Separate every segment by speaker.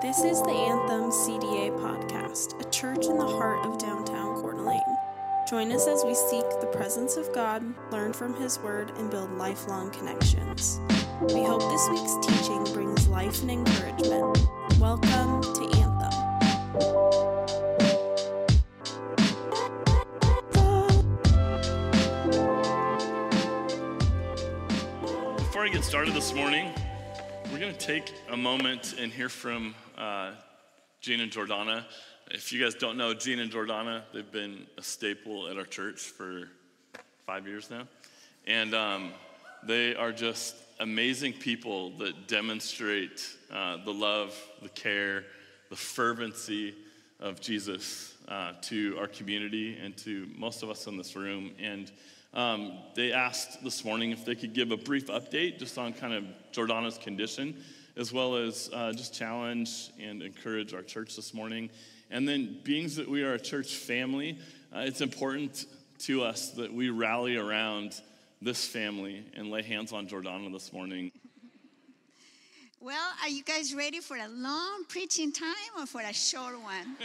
Speaker 1: This is the Anthem CDA podcast, a church in the heart of downtown Coeur d'Alene. Join us as we seek the presence of God, learn from His Word, and build lifelong connections. We hope this week's teaching brings life and encouragement. Welcome to Anthem.
Speaker 2: Before I get started this morning, we're going to take a moment and hear from Gene and Jordana. If you guys don't know Gene and Jordana, they've been a staple at our church for 5 years now. And they are just amazing people that demonstrate the love, the care, the fervency of Jesus to our community and to most of us in this room. And they asked this morning if they could give a brief update just on kind of Jordana's condition, as well as just challenge and encourage our church this morning. And then, being that we are a church family, it's important to us that we rally around this family and lay hands on Jordana this morning.
Speaker 3: Well, are you guys ready for a long preaching time or for a short one?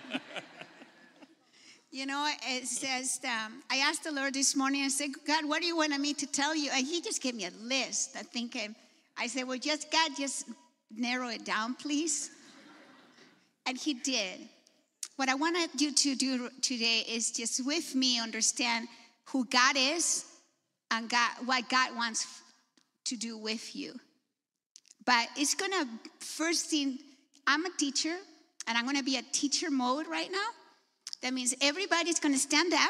Speaker 3: You know, it says, I asked the Lord this morning, I said, God, what do you want me to tell you? And He just gave me a list. I said, well, just narrow it down, please. And He did. What I wanted you to do today is just with me understand who God is and what God wants to do with you. But it's going to, first thing, I'm a teacher, and I'm going to be a teacher mode right now. That means everybody's going to stand up.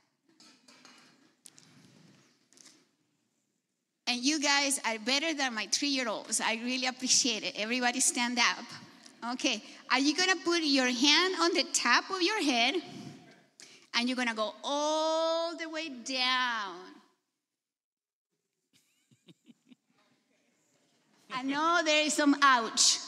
Speaker 3: And you guys are better than my 3-year-olds. I really appreciate it. Everybody stand up. Okay. Are you going to put your hand on the top of your head? And you're going to go all the way down. I know there is some ouch.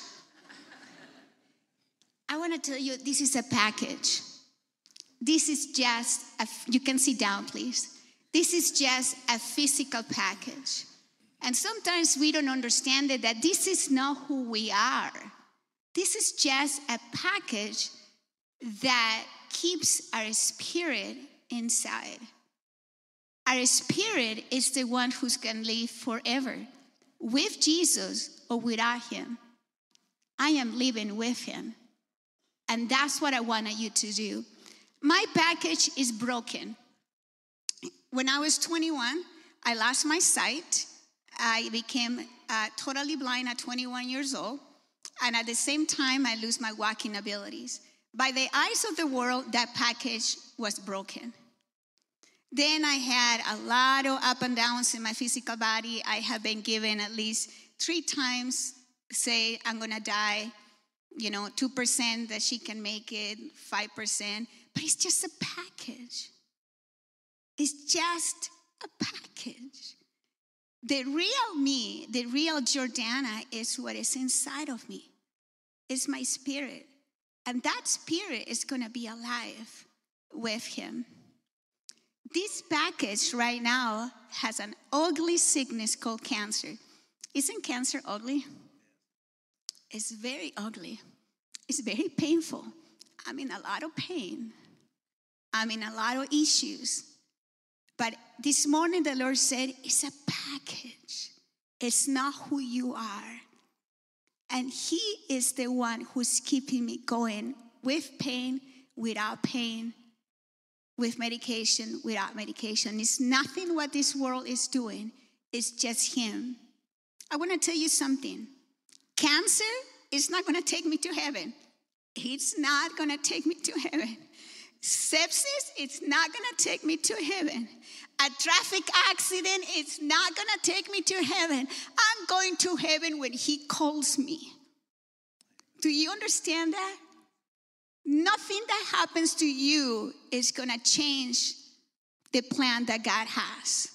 Speaker 3: I want to tell you, this is a package. This is just, you can sit down, please. This is just a physical package. And sometimes we don't understand it, that this is not who we are. This is just a package that keeps our spirit inside. Our spirit is the one who's going to live forever, with Jesus or without Him. I am living with Him. And that's what I wanted you to do. My package is broken. When I was 21, I lost my sight. I became totally blind at 21 years old. And at the same time, I lose my walking abilities. By the eyes of the world, that package was broken. Then I had a lot of up and downs in my physical body. I have been given at least 3 times, say, I'm going to die. 2% that she can make it, 5%. But it's just a package. It's just a package. The real me, the real Jordana is what is inside of me. It's my spirit. And that spirit is going to be alive with Him. This package right now has an ugly sickness called cancer. Isn't cancer ugly? It's very ugly. It's very painful. I'm in a lot of pain. I'm in a lot of issues. But this morning the Lord said, it's a package. It's not who you are. And He is the one who's keeping me going with pain, without pain, with medication, without medication. It's nothing what this world is doing. It's just Him. I want to tell you something. Cancer is not going to take me to heaven. It's not going to take me to heaven. Sepsis, it's not going to take me to heaven. A traffic accident, it's not going to take me to heaven. I'm going to heaven when He calls me. Do you understand that? Nothing that happens to you is going to change the plan that God has.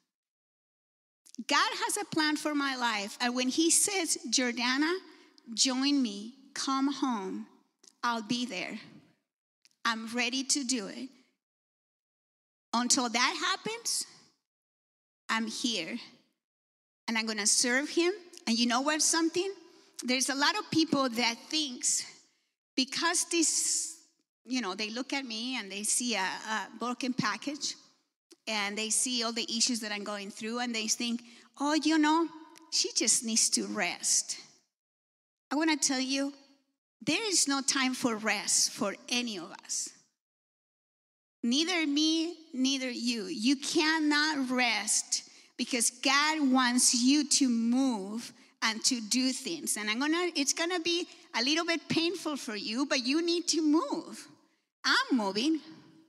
Speaker 3: God has a plan for my life. And when He says, Jordana, join me, come home, I'll be there. I'm ready to do it. Until that happens, I'm here. And I'm going to serve Him. And you know what, something? there's a lot of people that thinks because this, they look at me and they see a broken package and they see all the issues that I'm going through and they think, oh, she just needs to rest. I want to tell you, there is no time for rest for any of us. Neither me, neither you. You cannot rest because God wants you to move and to do things. And it's gonna be a little bit painful for you, but you need to move. I'm moving.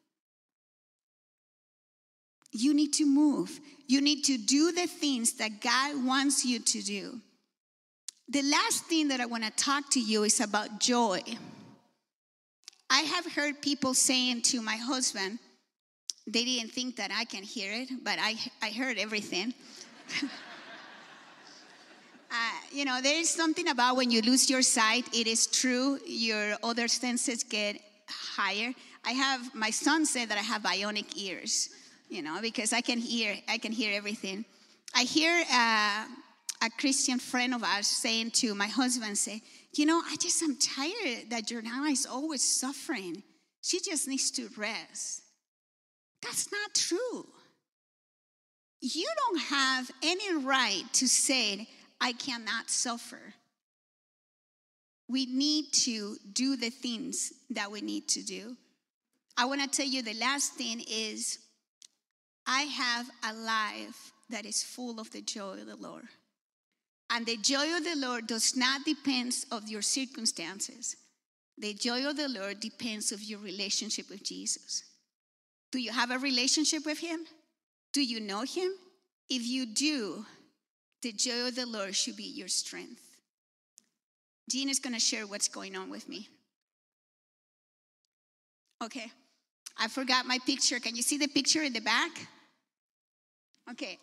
Speaker 3: You need to move. You need to do the things that God wants you to do. The last thing that I want to talk to you is about joy. I have heard people saying to my husband, they didn't think that I can hear it, but I heard everything. There is something about when you lose your sight, it is true, your other senses get higher. My son said that I have bionic ears, because I can hear everything. I hear a Christian friend of ours saying to my husband, I'm tired that Jordana is always suffering. She just needs to rest. That's not true. You don't have any right to say, I cannot suffer. We need to do the things that we need to do. I want to tell you the last thing is, I have a life that is full of the joy of the Lord. And the joy of the Lord does not depend on your circumstances. The joy of the Lord depends on your relationship with Jesus. Do you have a relationship with him? Do you know him? If you do, the joy of the Lord should be your strength. Jean is going to share what's going on with me. Okay, I forgot my picture. Can you see the picture in the back? Okay,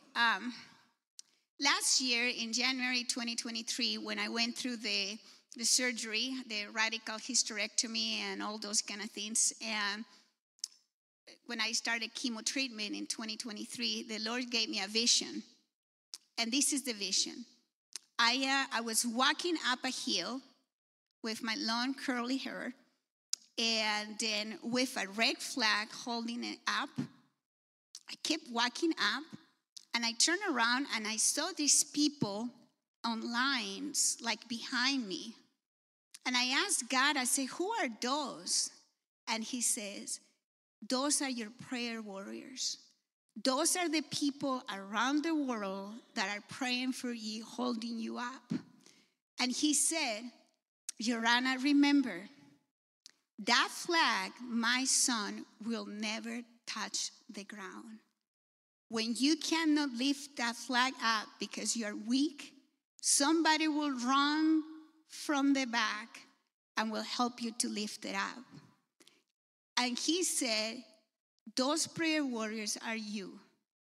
Speaker 3: last year in January 2023, when I went through the surgery, the radical hysterectomy and all those kind of things, and when I started chemo treatment in 2023, the Lord gave me a vision. And this is the vision. I was walking up a hill with my long curly hair, and then with a red flag holding it up. I kept walking up, and I turned around, and I saw these people on lines, like behind me. And I asked God, I said, who are those? And he says, those are your prayer warriors. Those are the people around the world that are praying for you, holding you up. And he said, Jordana, remember, that flag, my son, will never touch the ground. When you cannot lift that flag up because you are weak, somebody will run from the back and will help you to lift it up. And he said, those prayer warriors are you,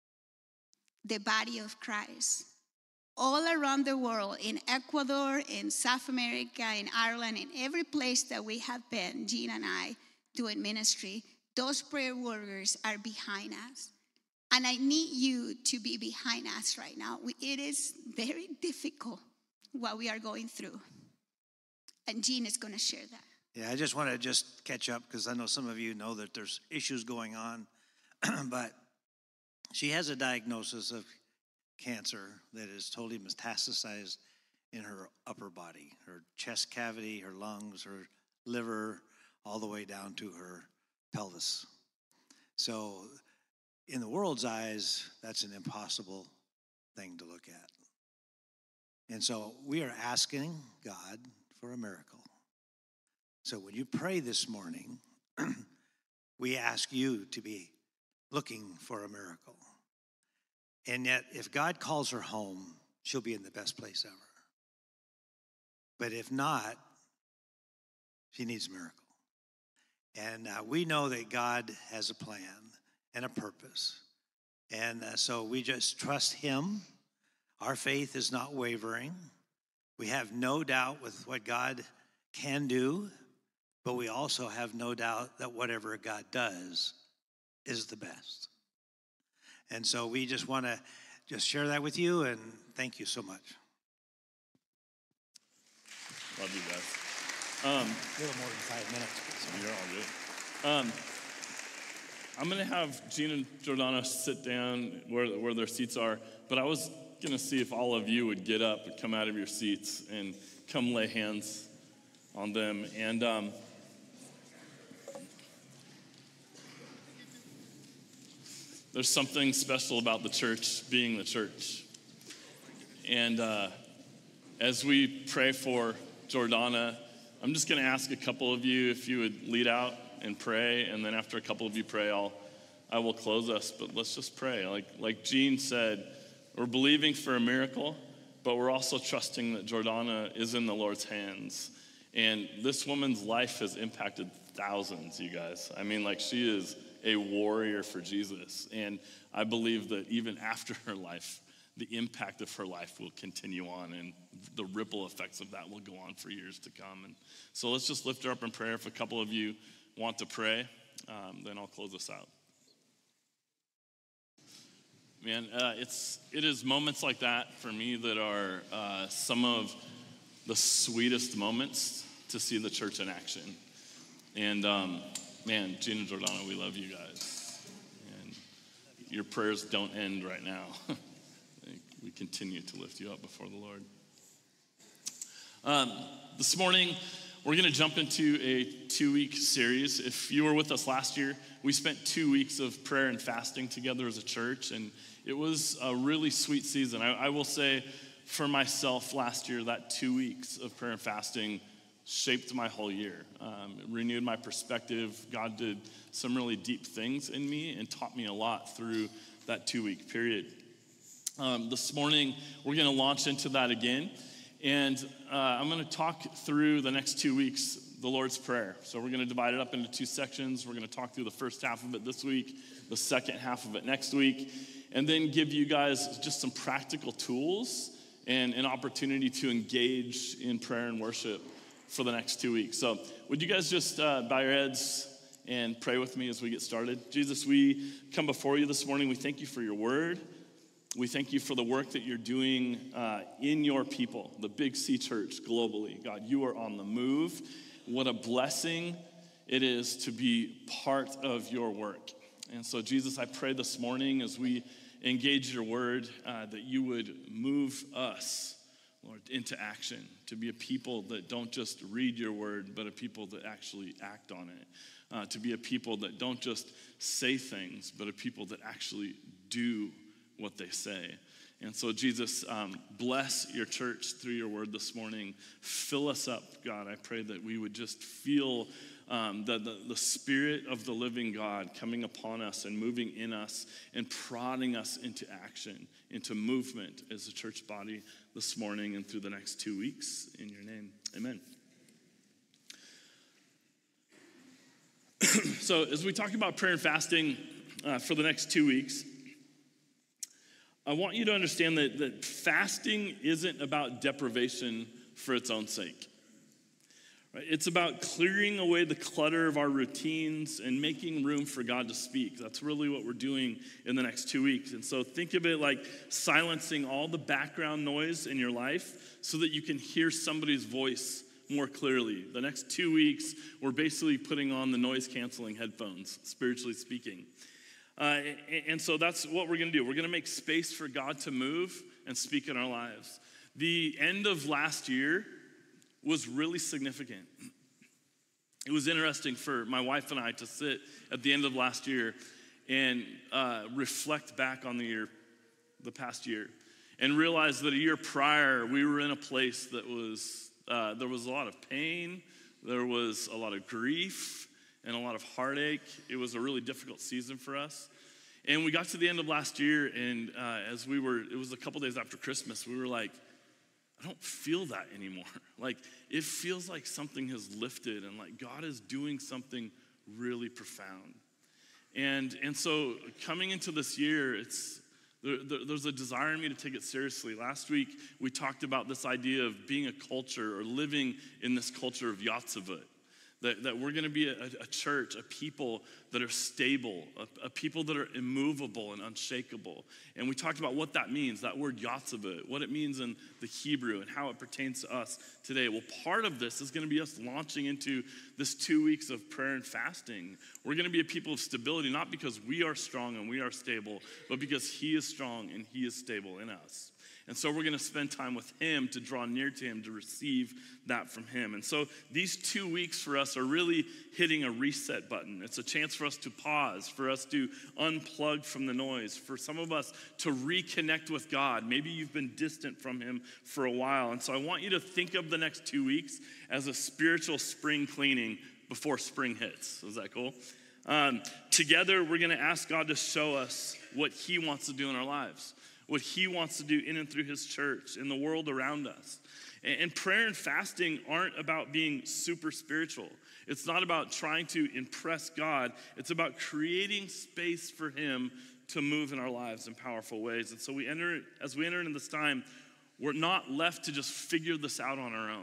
Speaker 3: the body of Christ. All around the world, in Ecuador, in South America, in Ireland, in every place that we have been, Jean and I, doing ministry, those prayer warriors are behind us. And I need you to be behind us right now. It is very difficult what we are going through. And Jean is going to share that.
Speaker 4: Yeah, I just want to catch up because I know some of you know that there's issues going on. But she has a diagnosis of cancer that is totally metastasized in her upper body, her chest cavity, her lungs, her liver, all the way down to her pelvis. So in the world's eyes, that's an impossible thing to look at. And so we are asking God for a miracle. So when you pray this morning, we ask you to be looking for a miracle. And yet, if God calls her home, she'll be in the best place ever. But if not, she needs a miracle. And we know that God has a plan and a purpose. And so we just trust him. Our faith is not wavering. We have no doubt with what God can do, but we also have no doubt that whatever God does is the best. And so we just want to share that with you, and thank you so much.
Speaker 2: Love you guys.
Speaker 4: A little more than 5 minutes.
Speaker 2: You're all good. I'm going to have Gene and Jordana sit down where their seats are, but I was going to see if all of you would get up and come out of your seats and come lay hands on them. And there's something special about the church being the church. And as we pray for Jordana, I'm just going to ask a couple of you if you would lead out and pray, and then after a couple of you pray, I will close us. But let's just pray. Like Gene said, we're believing for a miracle, but we're also trusting that Jordana is in the Lord's hands. And this woman's life has impacted thousands, you guys. I mean, like, she is a warrior for Jesus. And I believe that even after her life, the impact of her life will continue on, and the ripple effects of that will go on for years to come. And so let's just lift her up in prayer. If a couple of you want to pray, then I'll close us out. Man, it is moments like that for me that are some of the sweetest moments to see the church in action. And man, Gene and Jordana, we love you guys. And your prayers don't end right now. We continue to lift you up before the Lord. This morning, we're going to jump into a 2-week series. If you were with us last year, we spent 2 weeks of prayer and fasting together as a church, and it was a really sweet season. I will say for myself last year, that 2 weeks of prayer and fasting shaped my whole year. It renewed my perspective. God did some really deep things in me and taught me a lot through that 2-week period. This morning, we're going to launch into that again. And I'm going to talk through the next 2 weeks, the Lord's Prayer. So we're going to divide it up into 2 sections. We're going to talk through the first half of it this week, the second half of it next week, and then give you guys just some practical tools and an opportunity to engage in prayer and worship for the next 2 weeks. So would you guys just bow your heads and pray with me as we get started? Jesus, we come before you this morning. We thank you for your word. We thank you for the work that you're doing in your people, the Big C Church globally. God, you are on the move. What a blessing it is to be part of your work. And so, Jesus, I pray this morning as we engage your word that you would move us, Lord, into action, to be a people that don't just read your word, but a people that actually act on it, to be a people that don't just say things, but a people that actually do what they say. And so, Jesus, bless your church through your word this morning. Fill us up, God. I pray that we would just feel the Spirit of the living God coming upon us and moving in us and prodding us into action, into movement as a church body this morning and through the next 2 weeks. In your name, amen. So as we talk about prayer and fasting for the next 2 weeks, I want you to understand that fasting isn't about deprivation for its own sake. Right? It's about clearing away the clutter of our routines and making room for God to speak. That's really what we're doing in the next 2 weeks. And so think of it like silencing all the background noise in your life so that you can hear somebody's voice more clearly. The next 2 weeks, we're basically putting on the noise-canceling headphones, spiritually speaking. And so that's what we're going to do. We're going to make space for God to move and speak in our lives. The end of last year was really significant. It was interesting for my wife and I to sit at the end of last year and reflect back on the past year, and realize that a year prior, we were in a place that was, there was a lot of pain, there was a lot of grief, and a lot of heartache. It was a really difficult season for us. And we got to the end of last year, and it was a couple days after Christmas, we were like, I don't feel that anymore. Like, it feels like something has lifted, and like God is doing something really profound. And so coming into this year, there's a desire in me to take it seriously. Last week, we talked about this idea of being a culture or living in this culture of Yatsavut. That we're going to be a church, a people that are stable, a people that are immovable and unshakable. And we talked about what that means, that word yatzavah, what it means in the Hebrew and how it pertains to us today. Well, part of this is going to be us launching into this 2 weeks of prayer and fasting. We're going to be a people of stability, not because we are strong and we are stable, but because he is strong and he is stable in us. And so we're going to spend time with him to draw near to him, to receive that from him. And so these 2 weeks for us are really hitting a reset button. It's a chance for us to pause, for us to unplug from the noise, for some of us to reconnect with God. Maybe you've been distant from him for a while. And so I want you to think of the next 2 weeks as a spiritual spring cleaning before spring hits. Is that cool? Together, we're going to ask God to show us what he wants to do in our lives, what he wants to do in and through his church, in the world around us. And prayer and fasting aren't about being super spiritual. It's not about trying to impress God. It's about creating space for him to move in our lives in powerful ways. And so as we enter into this time, we're not left to just figure this out on our own.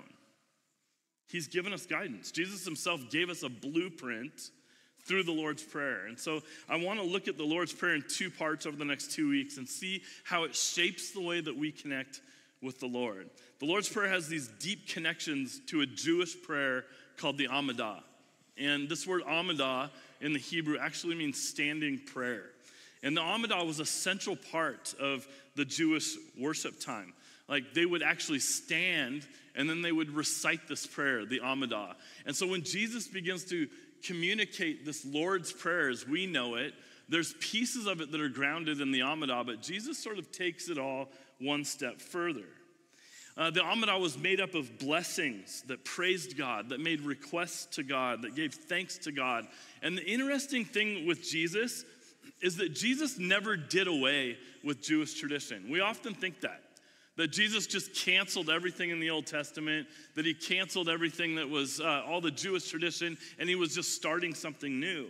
Speaker 2: He's given us guidance. Jesus himself gave us a blueprint through the Lord's Prayer. And so I want to look at the Lord's Prayer in 2 parts over the next 2 weeks and see how it shapes the way that we connect with the Lord. The Lord's Prayer has these deep connections to a Jewish prayer called the Amidah. And this word Amidah in the Hebrew actually means standing prayer. And the Amidah was a central part of the Jewish worship time. Like they would actually stand and then they would recite this prayer, the Amidah. And so when Jesus begins to communicate this Lord's Prayer as we know it, there's pieces of it that are grounded in the Amidah, but Jesus sort of takes it all one step further. The Amidah was made up of blessings that praised God, that made requests to God, that gave thanks to God. And the interesting thing with Jesus is that Jesus never did away with Jewish tradition. We often think that Jesus just canceled everything in the Old Testament, that he canceled everything that was all the Jewish tradition, and he was just starting something new.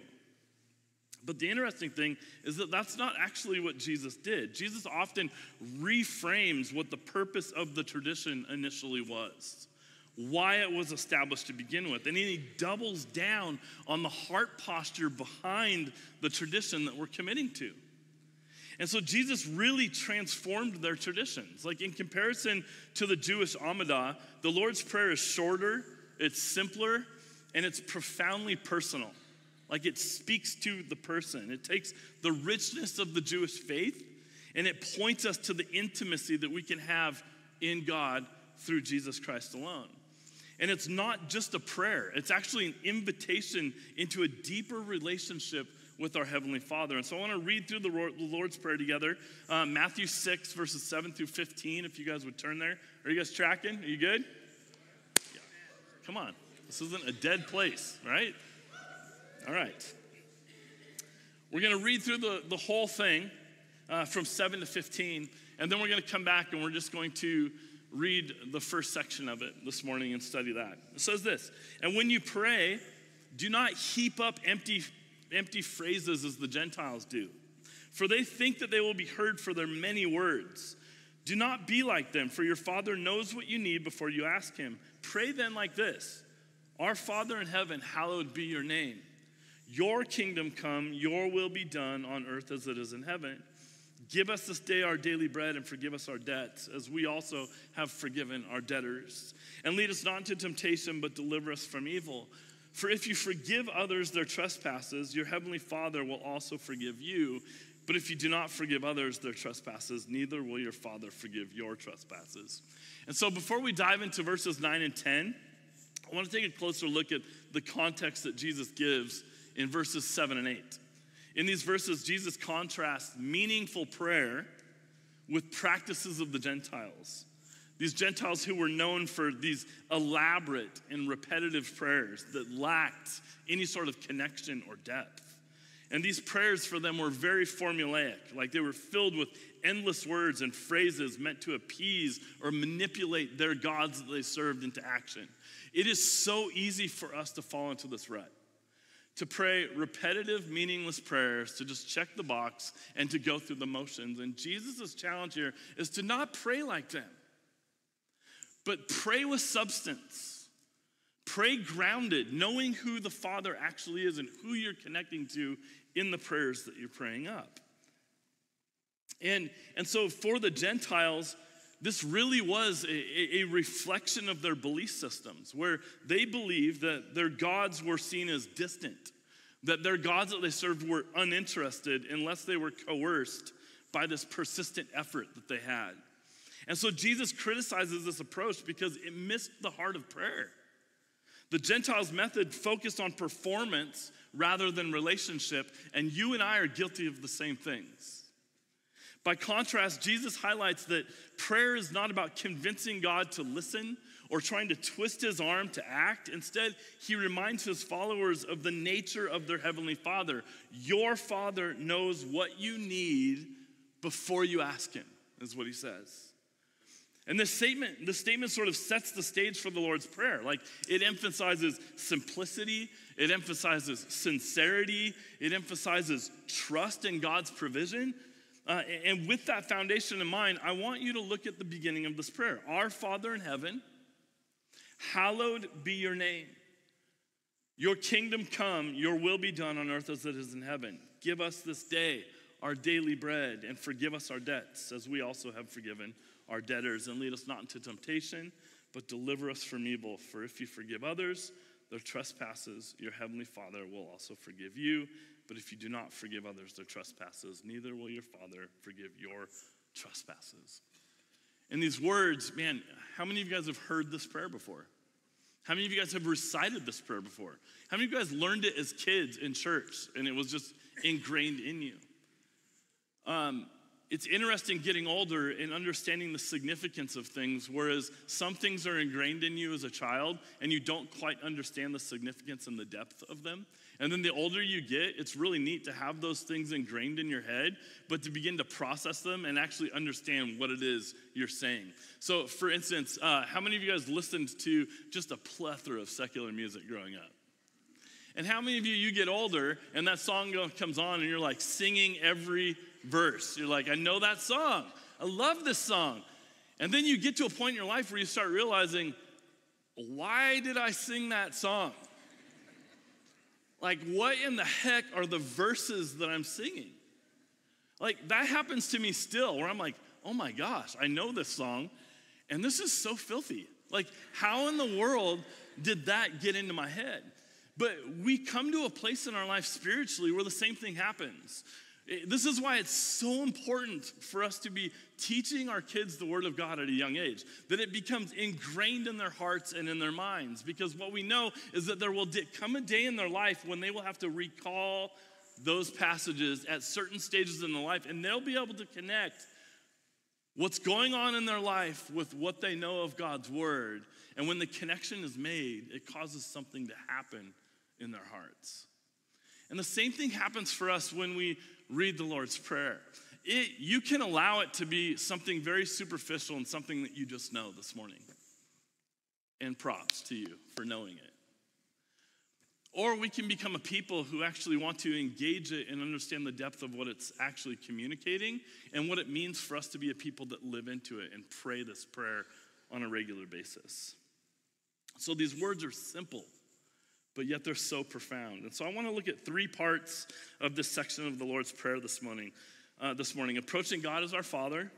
Speaker 2: But the interesting thing is that that's not actually what Jesus did. Jesus often reframes what the purpose of the tradition initially was, why it was established to begin with. And then he doubles down on the heart posture behind the tradition that we're committing to. And so Jesus really transformed their traditions. Like in comparison to the Jewish Amidah, the Lord's Prayer is shorter, it's simpler, and it's profoundly personal. Like it speaks to the person. It takes the richness of the Jewish faith and it points us to the intimacy that we can have in God through Jesus Christ alone. And it's not just a prayer. It's actually an invitation into a deeper relationship with our Heavenly Father. And so I want to read through the Lord's Prayer together. Matthew 6, verses 7 through 15, if you guys would turn there. Are you guys tracking? Are you good? Yeah. Come on. This isn't a dead place, right? All right. We're going to read through the whole thing from 7 to 15, and then we're going to come back and we're just going to read the first section of it this morning and study that. It says this, "And when you pray, do not heap up empty phrases as the Gentiles do, for they think that they will be heard for their many words. Do not be like them, for your Father knows what you need before you ask him. Pray then like this, Our Father in heaven, hallowed be your name. Your kingdom come, your will be done on earth as it is in heaven. Give us this day our daily bread and forgive us our debts, as we also have forgiven our debtors. And lead us not into temptation, but deliver us from evil. For if you forgive others their trespasses, your heavenly Father will also forgive you. But if you do not forgive others their trespasses, neither will your Father forgive your trespasses." And so before we dive into verses 9 and 10, I want to take a closer look at the context that Jesus gives in verses 7 and 8. In these verses, Jesus contrasts meaningful prayer with practices of the Gentiles. These Gentiles who were known for these elaborate and repetitive prayers that lacked any sort of connection or depth. And these prayers for them were very formulaic, like they were filled with endless words and phrases meant to appease or manipulate their gods that they served into action. It is so easy for us to fall into this rut, to pray repetitive, meaningless prayers, to just check the box and to go through the motions. And Jesus' challenge here is to not pray like them, but pray with substance. pray grounded, knowing who the Father actually is and who you're connecting to in the prayers that you're praying up. And so for the Gentiles, this really was a reflection of their belief systems, where they believed that their gods were seen as distant, that their gods that they served were uninterested unless they were coerced by this persistent effort that they had. And so Jesus criticizes this approach because it missed the heart of prayer. The Gentiles' method focused on performance rather than relationship, and you and I are guilty of the same things. By contrast, Jesus highlights that prayer is not about convincing God to listen or trying to twist his arm to act. Instead, he reminds his followers of the nature of their heavenly Father. Your Father knows what you need before you ask him, is what he says. And this statement sort of sets the stage for the Lord's Prayer. Like, it emphasizes simplicity, it emphasizes sincerity, it emphasizes trust in God's provision. And with that foundation in mind, I want you to look at the beginning of this prayer. Our Father in heaven, hallowed be your name. Your kingdom come, your will be done on earth as it is in heaven. Give us this day our daily bread, and forgive us our debts, as we also have forgiven our debtors. And lead us not into temptation, but deliver us from evil. For if you forgive others their trespasses, your heavenly Father will also forgive you. But if you do not forgive others their trespasses, neither will your Father forgive your trespasses. In these words, man, how many of you guys have heard this prayer before? How many of you guys have recited this prayer before? How many of you guys learned it as kids in church and it was just ingrained in you? It's interesting getting older and understanding the significance of things, whereas some things are ingrained in you as a child and you don't quite understand the significance and the depth of them. And then the older you get, it's really neat to have those things ingrained in your head, but to begin to process them and actually understand what it is you're saying. So for instance, how many of you guys listened to just a plethora of secular music growing up? And how many of you get older and that song comes on and you're like singing every verse? You're like, I know that song. I love this song. And then you get to a point in your life where you start realizing, why did I sing that song? Like, what in the heck are the verses that I'm singing? Like, that happens to me still, where I'm like, oh my gosh, I know this song, and this is so filthy. Like, how in the world did that get into my head? But we come to a place in our life spiritually where the same thing happens. This is why it's so important for us to be teaching our kids the Word of God at a young age, that it becomes ingrained in their hearts and in their minds. Because what we know is that there will come a day in their life when they will have to recall those passages at certain stages in their life, and they'll be able to connect what's going on in their life with what they know of God's Word. And when the connection is made, it causes something to happen in their hearts. And the same thing happens for us when we read the Lord's Prayer. You can allow it to be something very superficial and something that you just know this morning. And props to you for knowing it. Or we can become a people who actually want to engage it and understand the depth of what it's actually communicating and what it means for us to be a people that live into it and pray this prayer on a regular basis. So these words are simple, but yet they're so profound. And so I want to look at three parts of this section of the Lord's Prayer this morning. Approaching God as our Father,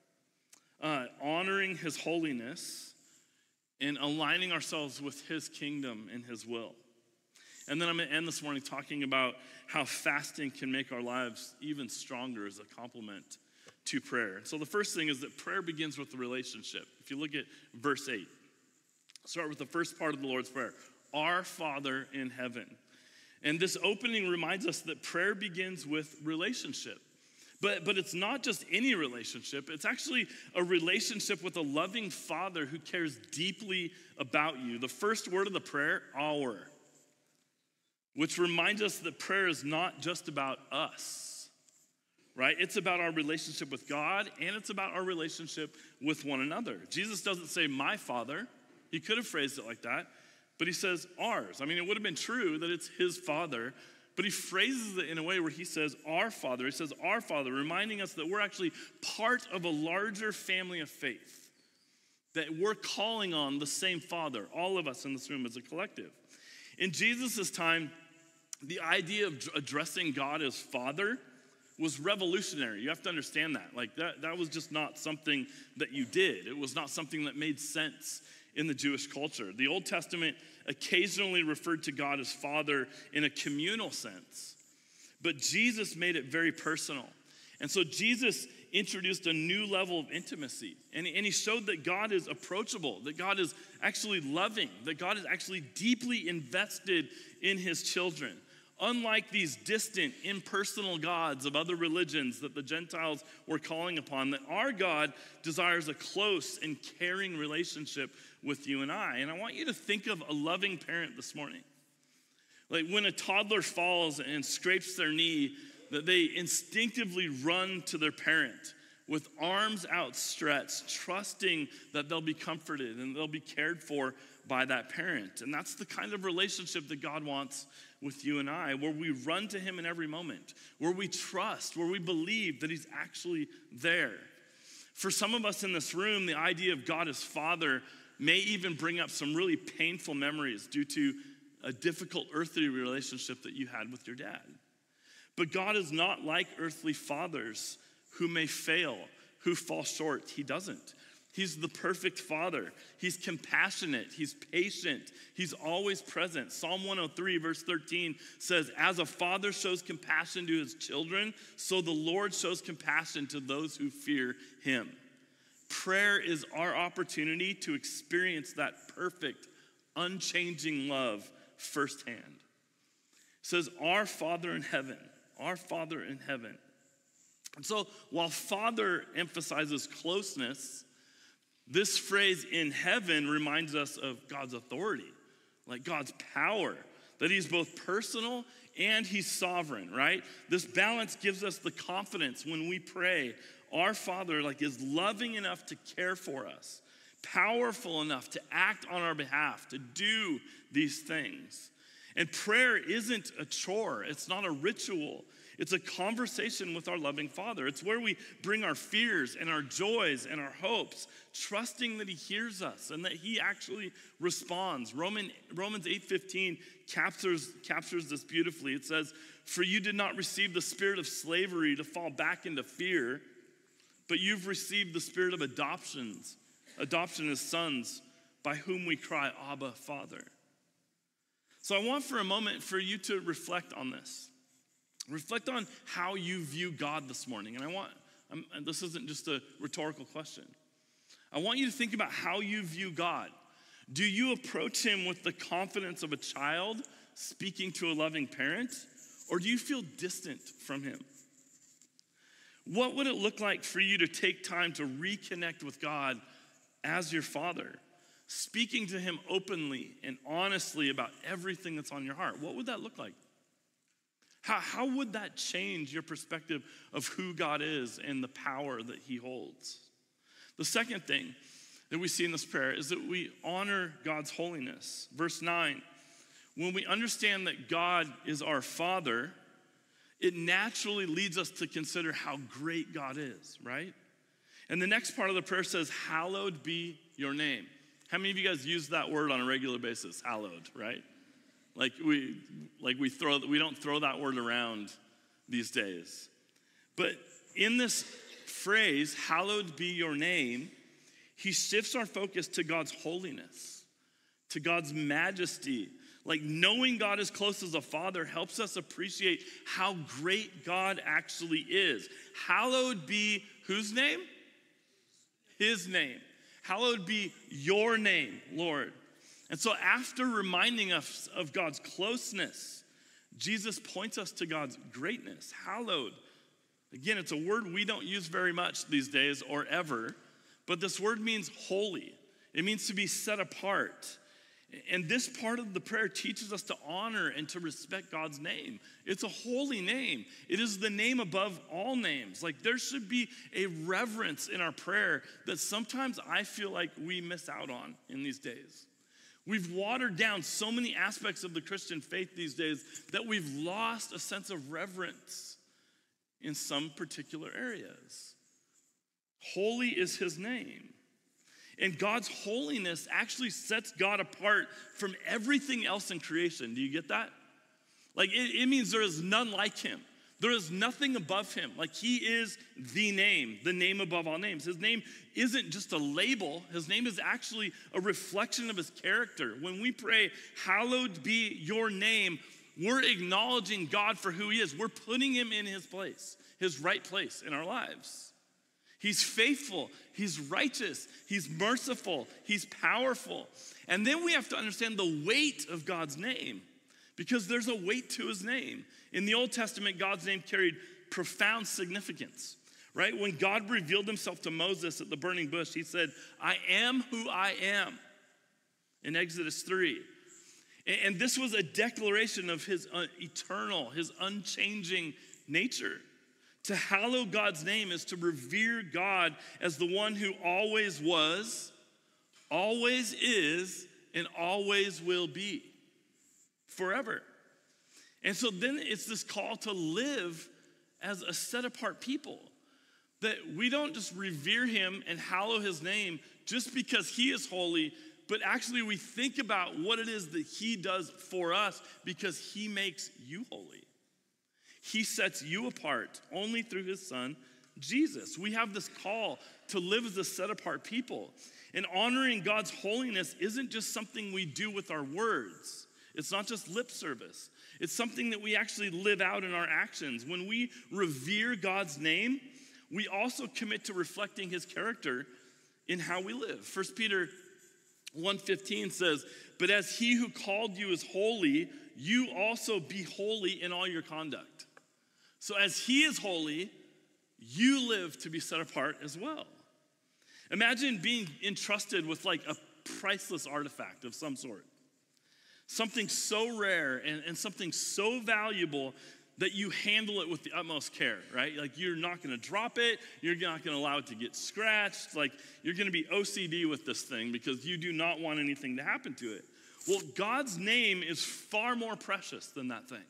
Speaker 2: honoring his holiness, and aligning ourselves with his kingdom and his will. And then I'm going to end this morning talking about how fasting can make our lives even stronger as a complement to prayer. So the first thing is that prayer begins with the relationship. If you look at verse 8, start with the first part of the Lord's Prayer. Our Father in heaven. And this opening reminds us that prayer begins with relationship. But it's not just any relationship. It's actually a relationship with a loving Father who cares deeply about you. The first word of the prayer, our, which reminds us that prayer is not just about us, right? It's about our relationship with God, and it's about our relationship with one another. Jesus doesn't say my Father. He could have phrased it like that. But he says ours. I mean, it would have been true that it's his Father, but he phrases it in a way where he says our Father. He says our Father, reminding us that we're actually part of a larger family of faith. that we're calling on the same Father, all of us in this room as a collective. In Jesus' time, the idea of addressing God as Father was revolutionary. You have to understand that. Like that was just not something that you did. It was not something that made sense in the Jewish culture. The Old Testament occasionally referred to God as Father in a communal sense, but Jesus made it very personal. And so Jesus introduced a new level of intimacy, and he showed that God is approachable, that God is actually loving, that God is actually deeply invested in his children. Unlike these distant, impersonal gods of other religions that the Gentiles were calling upon, that our God desires a close and caring relationship with you and I. And I want you to think of a loving parent this morning. Like when a toddler falls and scrapes their knee, that they instinctively run to their parent with arms outstretched, trusting that they'll be comforted and they'll be cared for by that parent. And that's the kind of relationship that God wants with you and I, where we run to him in every moment, where we trust, where we believe that he's actually there. For some of us in this room, the idea of God as Father may even bring up some really painful memories due to a difficult earthly relationship that you had with your dad. But God is not like earthly fathers who may fail, who fall short. He doesn't. He's the perfect Father. He's compassionate. He's patient. He's always present. Psalm 103 verse 13 says, as a father shows compassion to his children, so the Lord shows compassion to those who fear him. Prayer is our opportunity to experience that perfect, unchanging love firsthand. It says, our Father in heaven, our Father in heaven. And so while Father emphasizes closeness, this phrase in heaven reminds us of God's authority, like God's power, that he's both personal and he's sovereign, right? This balance gives us the confidence when we pray. Our Father is loving enough to care for us, powerful enough to act on our behalf, to do these things. And prayer isn't a chore. It's not a ritual. It's a conversation with our loving Father. It's where we bring our fears and our joys and our hopes, trusting that he hears us and that he actually responds. Romans 8:15 captures this beautifully. It says, for you did not receive the spirit of slavery to fall back into fear, but you've received the spirit of adoption as sons, by whom we cry, Abba, Father. So I want for a moment for you to reflect on this. Reflect on how you view God this morning. And this isn't just a rhetorical question. I want you to think about how you view God. Do you approach him with the confidence of a child speaking to a loving parent? Or do you feel distant from him? What would it look like for you to take time to reconnect with God as your Father, speaking to him openly and honestly about everything that's on your heart? What would that look like? How would that change your perspective of who God is and the power that he holds? The second thing that we see in this prayer is that we honor God's holiness. Verse 9, when we understand that God is our Father, it naturally leads us to consider how great God is, right? And the next part of the prayer says, hallowed be your name. How many of you guys use that word on a regular basis? Hallowed, right? We don't throw that word around these days. But in this phrase, hallowed be your name, he shifts our focus to God's holiness, to God's majesty. Like knowing God as close as a father helps us appreciate how great God actually is. Hallowed be whose name? His name. Hallowed be your name, Lord. And so after reminding us of God's closeness, Jesus points us to God's greatness, hallowed. Again, it's a word we don't use very much these days or ever, but this word means holy. It means to be set apart. And this part of the prayer teaches us to honor and to respect God's name. It's a holy name. It is the name above all names. There should be a reverence in our prayer that sometimes I feel like we miss out on in these days. We've watered down so many aspects of the Christian faith these days that we've lost a sense of reverence in some particular areas. Holy is his name. And God's holiness actually sets God apart from everything else in creation. Do you get that? Like it means there is none like him. There is nothing above him. Like he is the name above all names. His name isn't just a label. His name is actually a reflection of his character. When we pray, hallowed be your name, we're acknowledging God for who he is. We're putting him in his place, his right place in our lives. He's faithful, he's righteous, he's merciful, he's powerful. And then we have to understand the weight of God's name, because there's a weight to his name. In the Old Testament, God's name carried profound significance, right? When God revealed himself to Moses at the burning bush, he said, I am who I am, in Exodus 3. And this was a declaration of his eternal, his unchanging nature. To hallow God's name is to revere God as the one who always was, always is, and always will be, forever. And so then it's this call to live as a set-apart people, that we don't just revere him and hallow his name just because he is holy, but actually we think about what it is that he does for us because he makes you holy. He sets you apart only through his son, Jesus. We have this call to live as a set-apart people. And honoring God's holiness isn't just something we do with our words. It's not just lip service. It's something that we actually live out in our actions. When we revere God's name, we also commit to reflecting his character in how we live. 1 Peter 1:15 says, but as he who called you is holy, you also be holy in all your conduct. So as he is holy, you live to be set apart as well. Imagine being entrusted with like a priceless artifact of some sort. Something so rare and something so valuable that you handle it with the utmost care, right? Like you're not gonna drop it, you're not gonna allow it to get scratched, like you're gonna be OCD with this thing because you do not want anything to happen to it. Well, God's name is far more precious than that thing.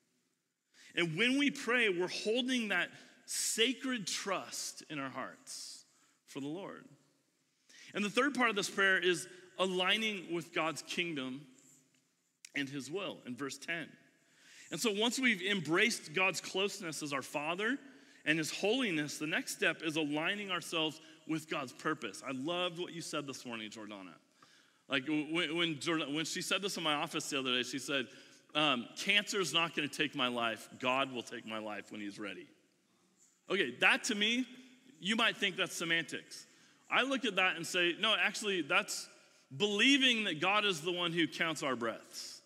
Speaker 2: And when we pray, we're holding that sacred trust in our hearts for the Lord. And the third part of this prayer is aligning with God's kingdom and his will in verse 10. And so once we've embraced God's closeness as our Father and his holiness, the next step is aligning ourselves with God's purpose. I loved what you said this morning, Jordana. Like when she said this in my office the other day, she said, cancer's not gonna take my life. God will take my life when he's ready. Okay, that to me, you might think that's semantics. I look at that and say, no, actually that's believing that God is the one who counts our breaths.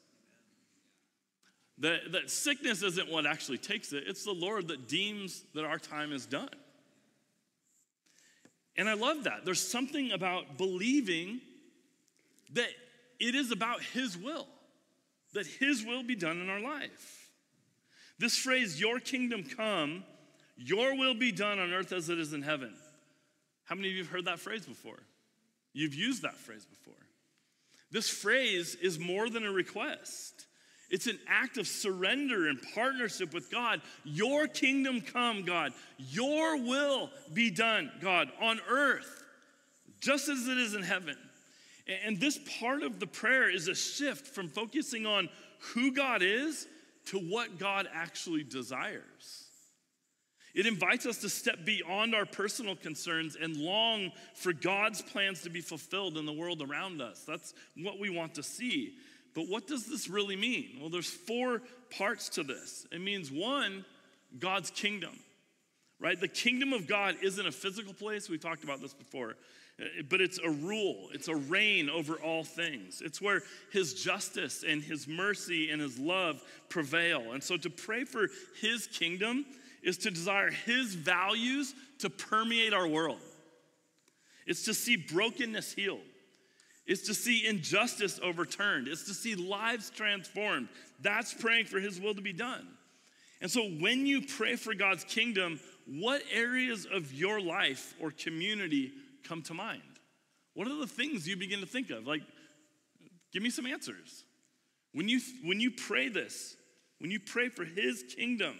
Speaker 2: That sickness isn't what actually takes it. It's the Lord that deems that our time is done. And I love that. There's something about believing that it is about his will, that his will be done in our life. This phrase, your kingdom come, your will be done on earth as it is in heaven. How many of you have heard that phrase before? You've used that phrase before. This phrase is more than a request. It's an act of surrender and partnership with God. Your kingdom come, God. Your will be done, God, on earth, just as it is in heaven. And this part of the prayer is a shift from focusing on who God is to what God actually desires. It invites us to step beyond our personal concerns and long for God's plans to be fulfilled in the world around us. That's what we want to see. But what does this really mean? Well, there's 4 parts to this. It means 1, God's kingdom, right? The kingdom of God isn't a physical place. We talked about this before. But it's a rule. It's a reign over all things. It's where his justice and his mercy and his love prevail. And so to pray for his kingdom is to desire his values to permeate our world. It's to see brokenness healed. It's to see injustice overturned. It's to see lives transformed. That's praying for his will to be done. And so when you pray for God's kingdom, what areas of your life or community come to mind? What are the things you begin to think of? Like, give me some answers. When you pray this, when you pray for his kingdom,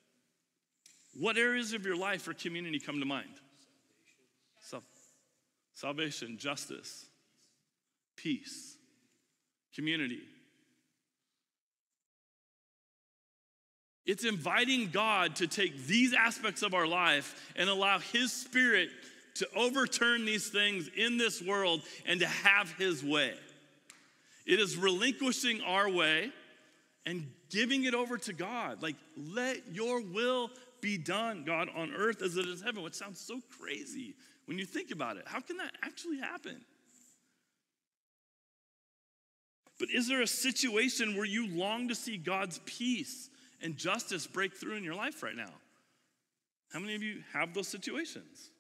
Speaker 2: what areas of your life or community come to mind? salvation, justice, peace, community. It's inviting God to take these aspects of our life and allow his Spirit to overturn these things in this world and to have his way. It is relinquishing our way and giving it over to God. Like, let your will be done, God, on earth as it is in heaven, which sounds so crazy when you think about it. How can that actually happen? But is there a situation where you long to see God's peace and justice break through in your life right now? How many of you have those situations?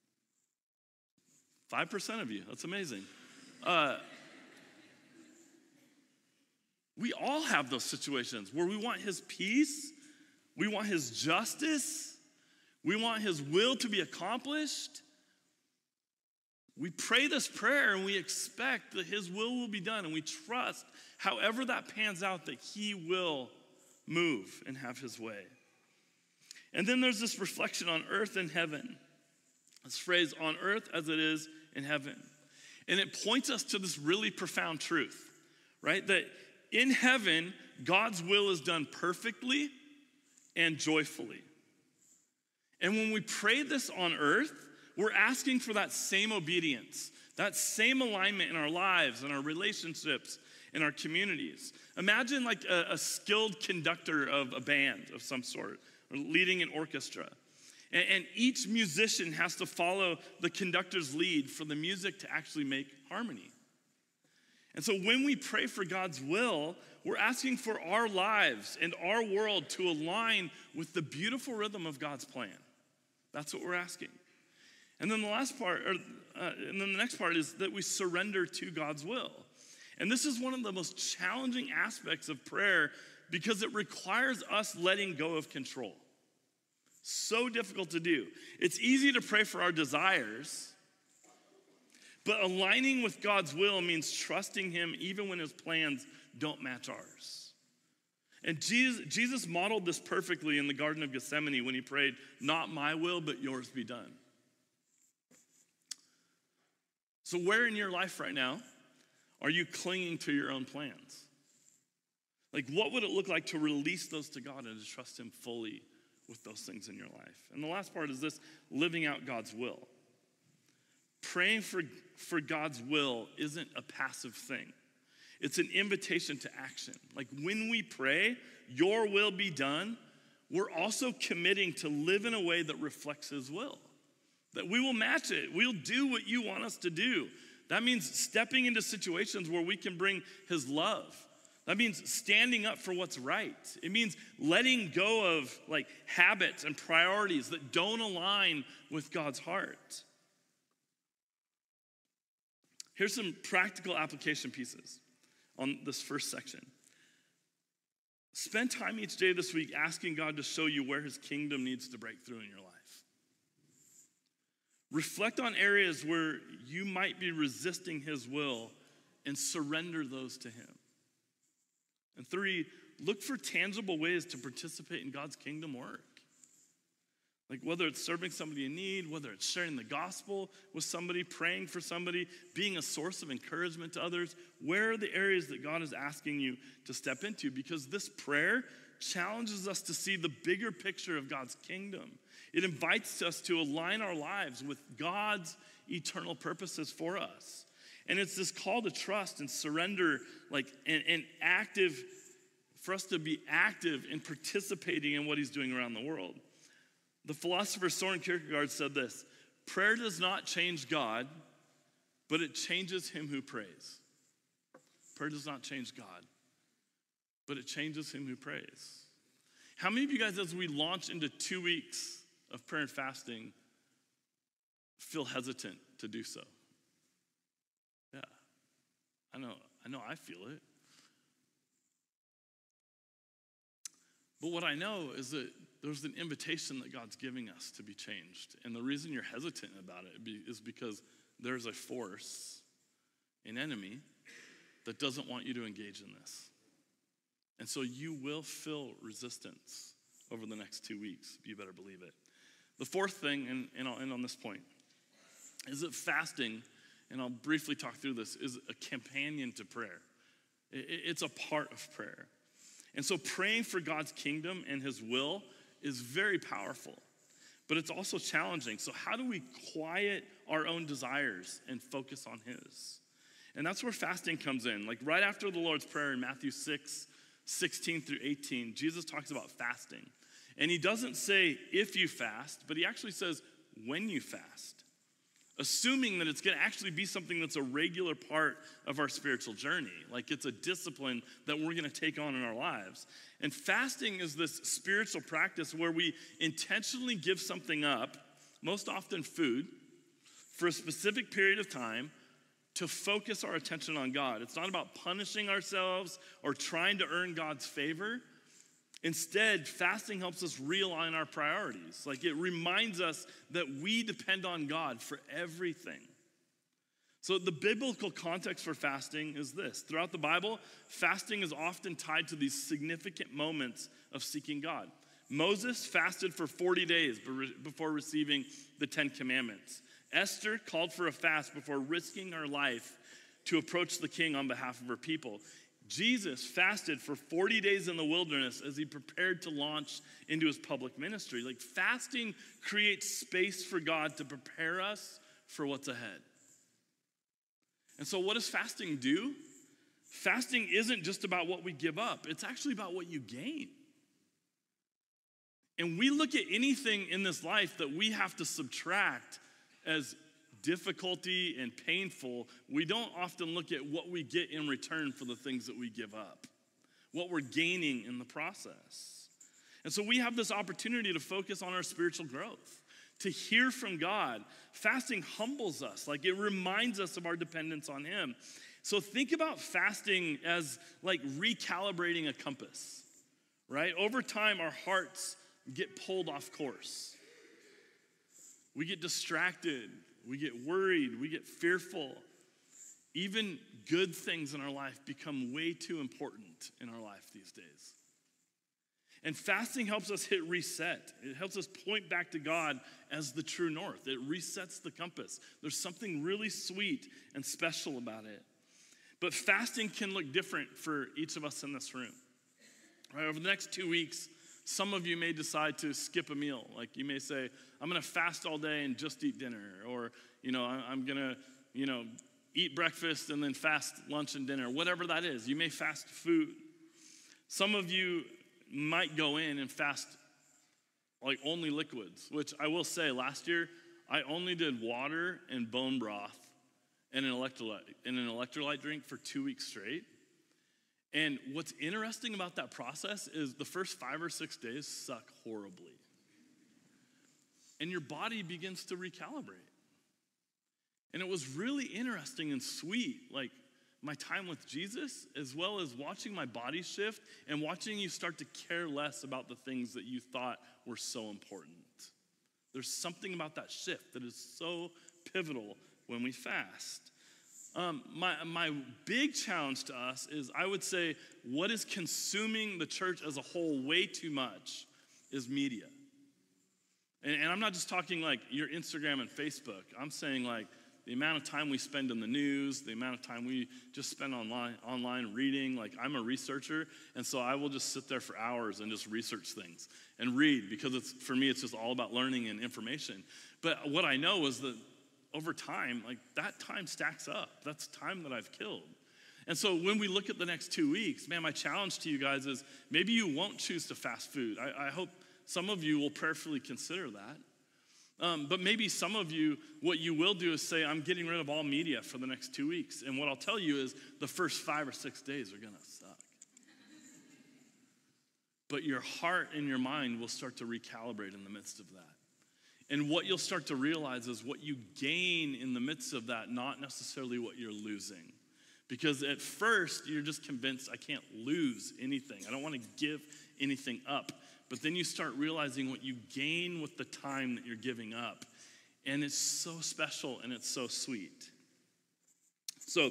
Speaker 2: 5% of you. That's amazing. We all have those situations where we want his peace, we want his justice, we want his will to be accomplished. We pray this prayer and we expect that his will be done, and we trust, however that pans out, that he will move and have his way. And then there's this reflection on earth and heaven. This phrase, on earth as it is in heaven. And it points us to this really profound truth, right? That in heaven, God's will is done perfectly and joyfully. And when we pray this on earth, we're asking for that same obedience, that same alignment in our lives and our relationships in our communities. Imagine like a skilled conductor of a band of some sort, or leading an orchestra. And each musician has to follow the conductor's lead for the music to actually make harmony. And so when we pray for God's will, we're asking for our lives and our world to align with the beautiful rhythm of God's plan. That's what we're asking. And then the next part is that we surrender to God's will. And this is one of the most challenging aspects of prayer because it requires us letting go of control. So difficult to do. It's easy to pray for our desires, but aligning with God's will means trusting him even when his plans don't match ours. And Jesus modeled this perfectly in the Garden of Gethsemane when he prayed, "Not my will, but yours be done." So where in your life right now are you clinging to your own plans? Like, what would it look like to release those to God and to trust him fully with those things in your life? And the last part is this, living out God's will. Praying for God's will isn't a passive thing. It's an invitation to action. Like when we pray, your will be done, we're also committing to live in a way that reflects his will. That we will match it. We'll do what you want us to do. That means stepping into situations where we can bring his love. That means standing up for what's right. It means letting go of like habits and priorities that don't align with God's heart. Here's some practical application pieces on this first section. Spend time each day this week asking God to show you where his kingdom needs to break through in your life. Reflect on areas where you might be resisting his will and surrender those to him. And 3, look for tangible ways to participate in God's kingdom work. Like whether it's serving somebody in need, whether it's sharing the gospel with somebody, praying for somebody, being a source of encouragement to others. Where are the areas that God is asking you to step into? Because this prayer challenges us to see the bigger picture of God's kingdom. It invites us to align our lives with God's eternal purposes for us. And it's this call to trust and surrender, like and active, for us to be active in participating in what he's doing around the world. The philosopher Søren Kierkegaard said this: prayer does not change God, but it changes him who prays. Prayer does not change God, but it changes him who prays. How many of you guys, as we launch into 2 weeks of prayer and fasting, feel hesitant to do so? Yeah, I know I feel it. But what I know is that there's an invitation that God's giving us to be changed. And the reason you're hesitant about it is because there's a force, an enemy, that doesn't want you to engage in this. And so you will feel resistance over the next 2 weeks. You better believe it. The fourth thing, and I'll end on this point, is that fasting and I'll briefly talk through this, is a companion to prayer. It's a part of prayer. And so praying for God's kingdom and his will is very powerful, but it's also challenging. So how do we quiet our own desires and focus on his? And that's where fasting comes in. Like right after the Lord's Prayer in Matthew 6:16 through 18, Jesus talks about fasting. And he doesn't say if you fast, but he actually says when you fast, assuming that it's going to actually be something that's a regular part of our spiritual journey. Like it's a discipline that we're going to take on in our lives. And fasting is this spiritual practice where we intentionally give something up, most often food, for a specific period of time to focus our attention on God. It's not about punishing ourselves or trying to earn God's favor. Instead, fasting helps us realign our priorities. Like it reminds us that we depend on God for everything. So the biblical context for fasting is this. Throughout the Bible, fasting is often tied to these significant moments of seeking God. Moses fasted for 40 days before receiving the 10 Commandments. Esther called for a fast before risking her life to approach the king on behalf of her people. Jesus fasted for 40 days in the wilderness as he prepared to launch into his public ministry. Like fasting creates space for God to prepare us for what's ahead. And so what does fasting do? Fasting isn't just about what we give up. It's actually about what you gain. And we look at anything in this life that we have to subtract as difficulty and painful. We don't often look at what we get in return for the things that we give up, what we're gaining in the process. And so we have this opportunity to focus on our spiritual growth, to hear from God. Fasting humbles us, like it reminds us of our dependence on him. So think about fasting as like recalibrating a compass, right? Over time, our hearts get pulled off course. We get distracted. We get worried, we get fearful. Even good things in our life become way too important in our life these days. And fasting helps us hit reset. It helps us point back to God as the true north. It resets the compass. There's something really sweet and special about it. But fasting can look different for each of us in this room. Right, over the next 2 weeks, some of you may decide to skip a meal. Like you may say, I'm going to fast all day and just eat dinner. Or, I'm going to, eat breakfast and then fast lunch and dinner. Whatever that is. You may fast food. Some of you might go in and fast like only liquids, which I will say last year, I only did water and bone broth and an electrolyte drink for 2 weeks straight. And what's interesting about that process is the first 5 or 6 days suck horribly. And your body begins to recalibrate. And it was really interesting and sweet, like my time with Jesus, as well as watching my body shift and watching you start to care less about the things that you thought were so important. There's something about that shift that is so pivotal when we fast. My big challenge to us is, I would say, what is consuming the church as a whole way too much is media. And I'm not just talking like your Instagram and Facebook. I'm saying like the amount of time we spend in the news, the amount of time we just spend online reading. Like I'm a researcher, and so I will just sit there for hours and just research things and read, because for me, it's just all about learning and information. But what I know is that over time, like that time stacks up. That's time that I've killed. And so when we look at the next 2 weeks, man, my challenge to you guys is maybe you won't choose to fast food. I hope some of you will prayerfully consider that. But maybe some of you, what you will do is say, I'm getting rid of all media for the next 2 weeks. And what I'll tell you is the first 5 or 6 days are gonna suck. But your heart and your mind will start to recalibrate in the midst of that. And what you'll start to realize is what you gain in the midst of that, not necessarily what you're losing. Because at first, you're just convinced, I can't lose anything. I don't want to give anything up. But then you start realizing what you gain with the time that you're giving up. And it's so special and it's so sweet. So,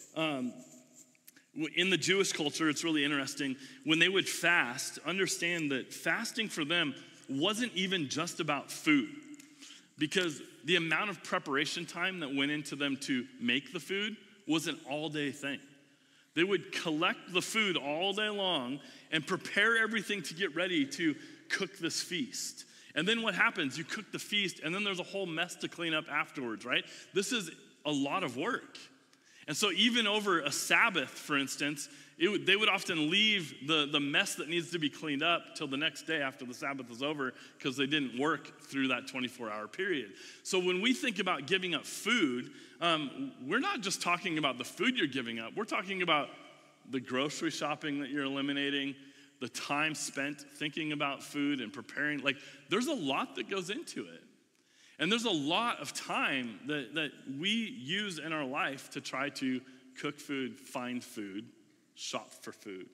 Speaker 2: in the Jewish culture, it's really interesting. When they would fast, understand that fasting for them wasn't even just about food. because the amount of preparation time that went into them to make the food was an all-day thing. They would collect the food all day long and prepare everything to get ready to cook this feast. And then what happens? You cook the feast, and then there's a whole mess to clean up afterwards, right? This is a lot of work. And so even over a Sabbath, for instance, they would often leave the mess that needs to be cleaned up till the next day after the Sabbath is over because they didn't work through that 24-hour period. So when we think about giving up food, we're not just talking about the food you're giving up. We're talking about the grocery shopping that you're eliminating, the time spent thinking about food and preparing. Like, there's a lot that goes into it. And there's a lot of time that we use in our life to try to cook food, find food, shop for food.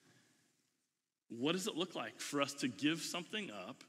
Speaker 2: What does it look like for us to give something up,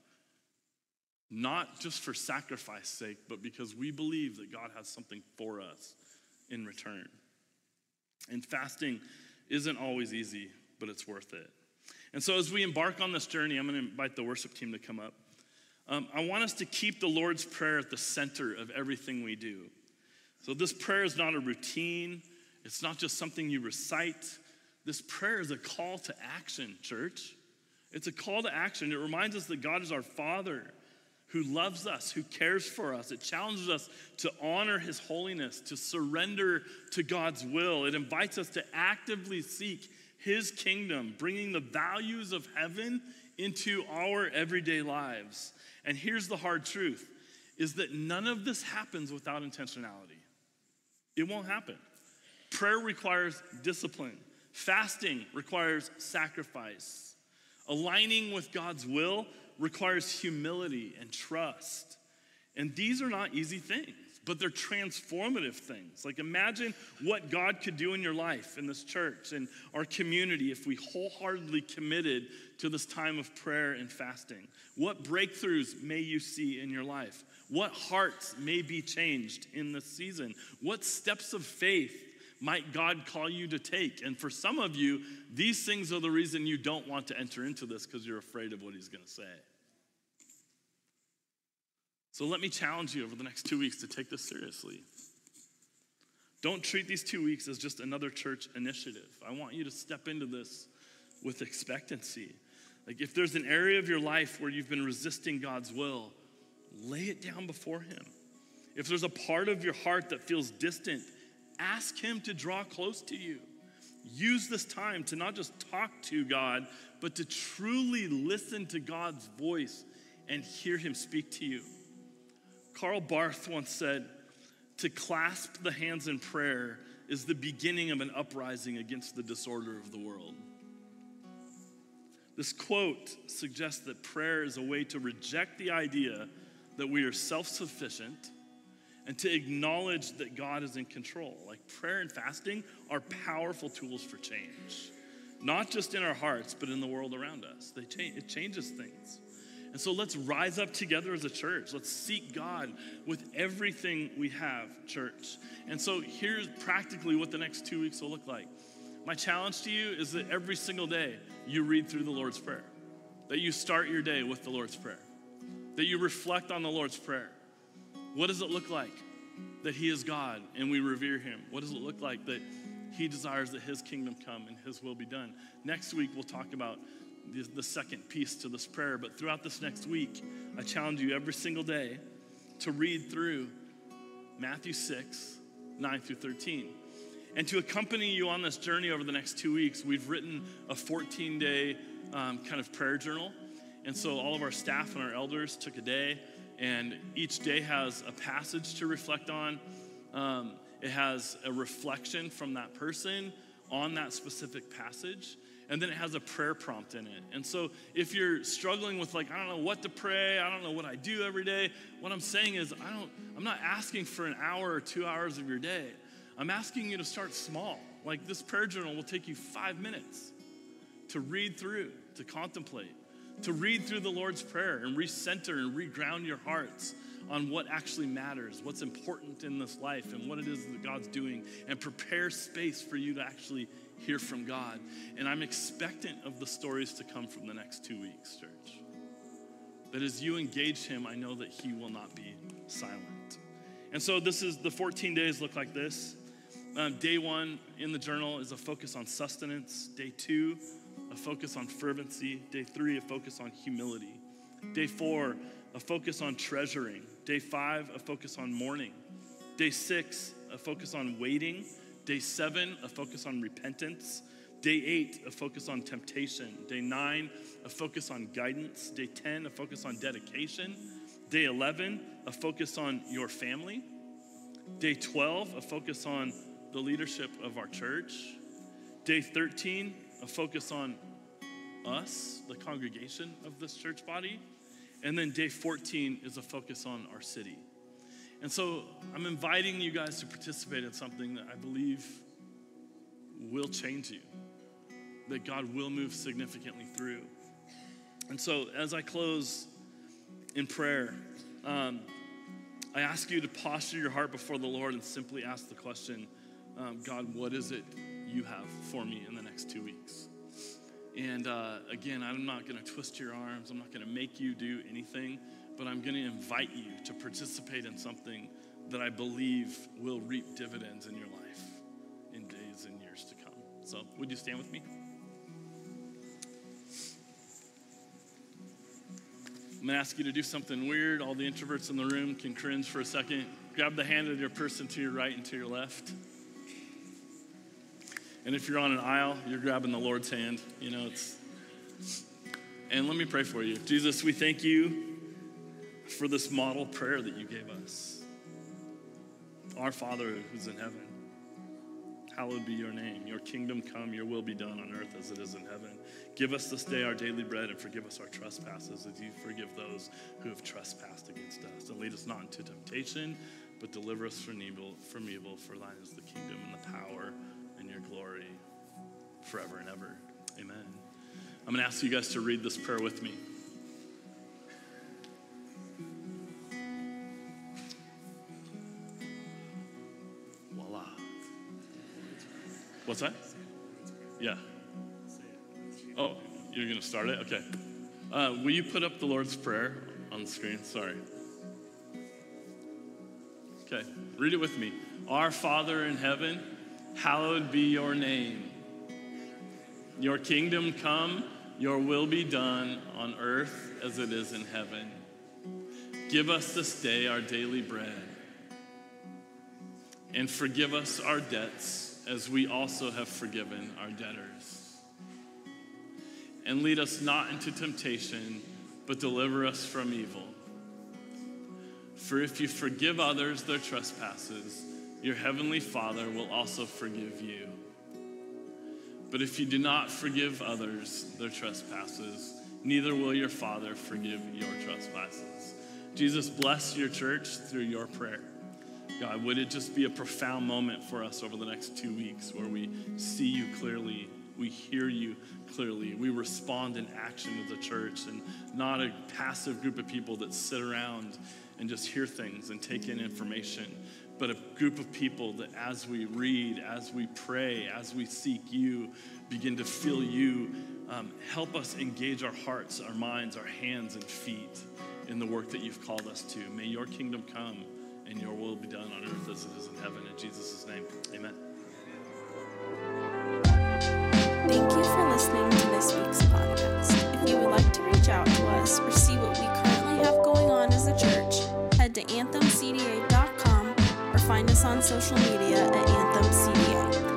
Speaker 2: not just for sacrifice's sake, but because we believe that God has something for us in return? And fasting isn't always easy, but it's worth it. And so as we embark on this journey, I'm going to invite the worship team to come up. I want us to keep the Lord's Prayer at the center of everything we do. So this prayer is not a routine. It's not just something you recite. This prayer is a call to action, church. It's a call to action. It reminds us that God is our Father who loves us, who cares for us. It challenges us to honor his holiness, to surrender to God's will. It invites us to actively seek his kingdom, bringing the values of heaven into our everyday lives. And here's the hard truth, is that none of this happens without intentionality. It won't happen. Prayer requires discipline. Fasting requires sacrifice. Aligning with God's will requires humility and trust. And these are not easy things, but they're transformative things. Like, imagine what God could do in your life, in this church, and our community if we wholeheartedly committed to this time of prayer and fasting. What breakthroughs may you see in your life? What hearts may be changed in this season? What steps of faith might God call you to take? And for some of you, these things are the reason you don't want to enter into this, because you're afraid of what he's going to say. So let me challenge you over the next 2 weeks to take this seriously. Don't treat these 2 weeks as just another church initiative. I want you to step into this with expectancy. Like, if there's an area of your life where you've been resisting God's will, lay it down before him. If there's a part of your heart that feels distant, ask him to draw close to you. Use this time to not just talk to God, but to truly listen to God's voice and hear him speak to you. Karl Barth once said, "To clasp the hands in prayer is the beginning of an uprising against the disorder of the world." This quote suggests that prayer is a way to reject the idea that we are self-sufficient and to acknowledge that God is in control. Like, prayer and fasting are powerful tools for change, not just in our hearts, but in the world around us. It changes things. And so let's rise up together as a church. Let's seek God with everything we have, church. And so here's practically what the next 2 weeks will look like. My challenge to you is that every single day you read through the Lord's Prayer, that you start your day with the Lord's Prayer, that you reflect on the Lord's Prayer. What does it look like that he is God and we revere him? What does it look like that he desires that his kingdom come and his will be done? Next week, we'll talk about the second piece to this prayer. But throughout this next week, I challenge you every single day to read through Matthew 6, 9 through 13. And to accompany you on this journey over the next 2 weeks, we've written a 14-day kind of prayer journal. And so all of our staff and our elders took a day, and each day has a passage to reflect on. It has a reflection from that person on that specific passage. And then it has a prayer prompt in it. And so if you're struggling with, like, I don't know what to pray, I don't know what I do every day, what I'm saying is I'm not asking for an hour or 2 hours of your day. I'm asking you to start small. Like, this prayer journal will take you 5 minutes to read through, to contemplate, to read through the Lord's Prayer and recenter and reground your hearts on what actually matters, what's important in this life, and what it is that God's doing, and prepare space for you to actually hear from God. And I'm expectant of the stories to come from the next 2 weeks, church. that as you engage him, I know that he will not be silent. And so the 14 days look like this. Day 1 in the journal is a focus on sustenance. Day 2, a focus on fervency. Day 3, a focus on humility. Day 4, a focus on treasuring. Day 5, a focus on mourning. Day 6, a focus on waiting. Day 7, a focus on repentance. Day 8, a focus on temptation. Day 9, a focus on guidance. Day 10, a focus on dedication. Day 11, a focus on your family. Day 12, a focus on the leadership of our church. Day 13, a focus on us, the congregation of this church body. And then day 14 is a focus on our city. And so I'm inviting you guys to participate in something that I believe will change you, that God will move significantly through. And so as I close in prayer, I ask you to posture your heart before the Lord and simply ask the question, God, what is it you have for me in the next 2 weeks? And again, I'm not going to twist your arms. I'm not going to make you do anything, but I'm going to invite you to participate in something that I believe will reap dividends in your life in days and years to come. So would you stand with me? I'm going to ask you to do something weird. All the introverts in the room can cringe for a second. Grab the hand of your person to your right and to your left. And if you're on an aisle, you're grabbing the Lord's hand. And let me pray for you. Jesus, we thank you for this model prayer that you gave us. Our Father who's in heaven, hallowed be your name. Your kingdom come, your will be done on earth as it is in heaven. Give us this day our daily bread and forgive us our trespasses as you forgive those who have trespassed against us. And lead us not into temptation, but deliver us from evil. For thine is the kingdom and the power and your glory forever and ever. Amen. I'm going to ask you guys to read this prayer with me. Voila. What's that? Yeah. Oh, you're going to start it? Okay. Will you put up the Lord's Prayer on the screen? Sorry. Okay, read it with me. Our Father in heaven, hallowed be your name. Your kingdom come, your will be done on earth as it is in heaven. Give us this day our daily bread. And forgive us our debts as we also have forgiven our debtors. And lead us not into temptation, but deliver us from evil. For if you forgive others their trespasses, your heavenly Father will also forgive you. But if you do not forgive others their trespasses, neither will your Father forgive your trespasses. Jesus, bless your church through your prayer. God, would it just be a profound moment for us over the next 2 weeks where we see you clearly, we hear you clearly, we respond in action as a church and not a passive group of people that sit around and just hear things and take in information, but a group of people that as we read, as we pray, as we seek you, begin to feel you, help us engage our hearts, our minds, our hands and feet in the work that you've called us to. May your kingdom come and your will be done on earth as it is in heaven. In Jesus' name, amen.
Speaker 1: Thank you for listening to this week's podcast. If you would like to reach out to us or see what we currently have going on as a church, head to anthemcda.com or find us on social media at anthemcda.